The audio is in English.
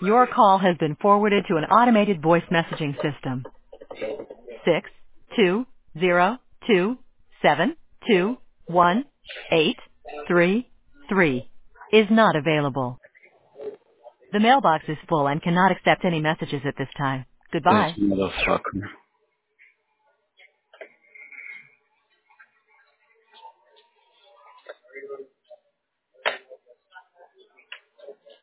Your call has been forwarded to an automated voice messaging system. 62027218333 is not available. The mailbox is full and cannot accept any messages at this time. This Goodbye. motherfucker.